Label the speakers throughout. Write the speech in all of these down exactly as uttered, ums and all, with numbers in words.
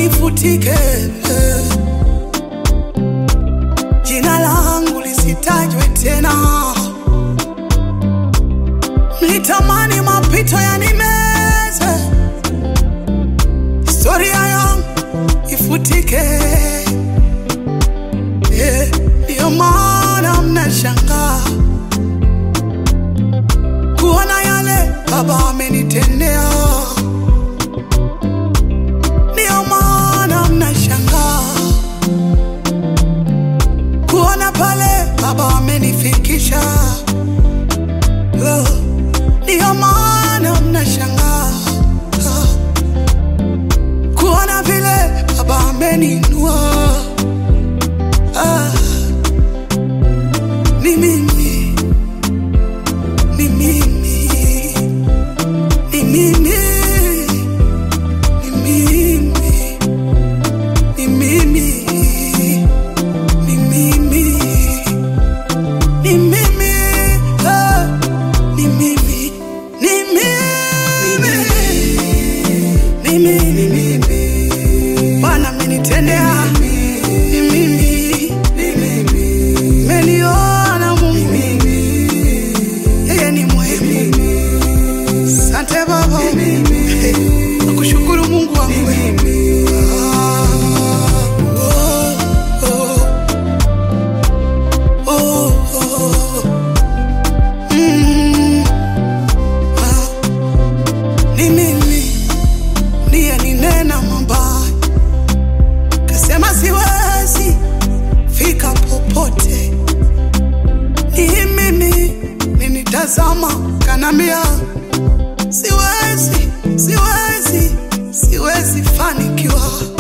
Speaker 1: nifutike, jina langu lisitajwe tena. Nitamani mapito yanimeze, historia yangu ifutike. Yeah, ndio maana mnashangaa kuona yale Baba amenitendea. Ndio maana mnashangaa kuona pale Baba amenifikisha. Oh, ndio maana mnashangaa kuona vile Baba ameninua. Ah, ni mimi, ni mimi, ni mimi, ni mimi, ni mimi, ni mimi, ni mimi, ah, ni mimi, ni mimi, ni mimi, Bwana amenitendea. Tazama kanambia siwezi, siwezi, siwezi fanikiwa.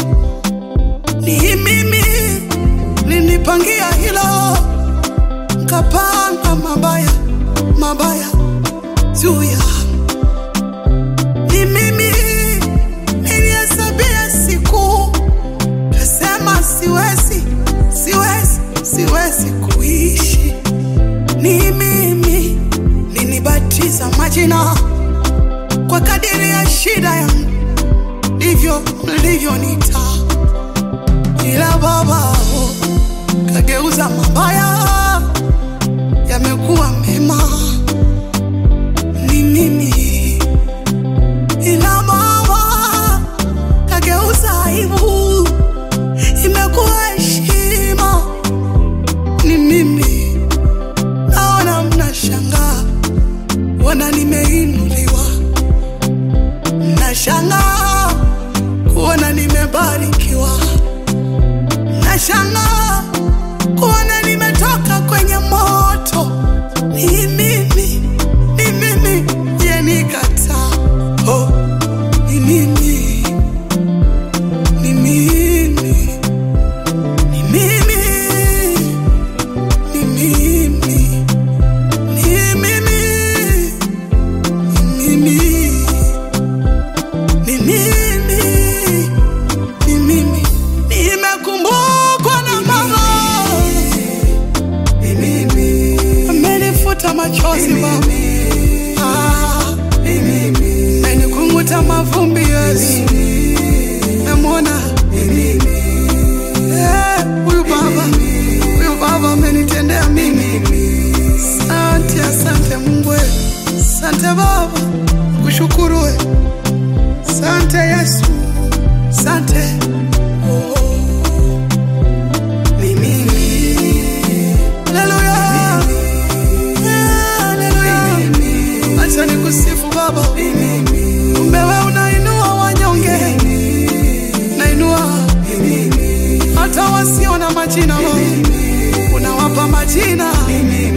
Speaker 1: Ni mimi ninipangia hilo, kapanga mabaya, mabaya juu ya. Ni mimi nilihesabia siku, kasema siwezi, siwezi, siwezi kuishi. Ni mimi nibatiza majina kwa kadiri ya shida yangu, ndivyo mlivyoniita. Ila Baba kageuza mabaya yamekuwa mema. Ni mimi. Ila Baba kageuza aibu imekuwa heshima. Ni mimi. Naona mnashangaa, wana nimeinuliwa. Nashangaa kuona nimebarikiwa. Nashangaa kuona nimetoka kwenye moto. Ni mimi, ni mimi, je nikata. Oh, ni mimi, ni mimi, ni mimi, ni mimi, ni mimi, ni mimi, ni mimi, ni mimi. Nimekumbukwa na Baba, ni mimi, amenifuta machozi Baba. Ah, ni mimi, amenikunguta mavumbi Yesu. Namwona ni mimi. Eh, huyu Baba, huyu Baba amenitendea mimi. Asante, asante Mungu. Asante Baba, kushukuru wewe. Asante Yesu. Asante. Oh, ni mimi. Haleluya. Haleluya. Acha nikusifu Baba. Kumbe wewe unainua wanyonge. Nainua hata wasio na majina Baba. Unawapa majina.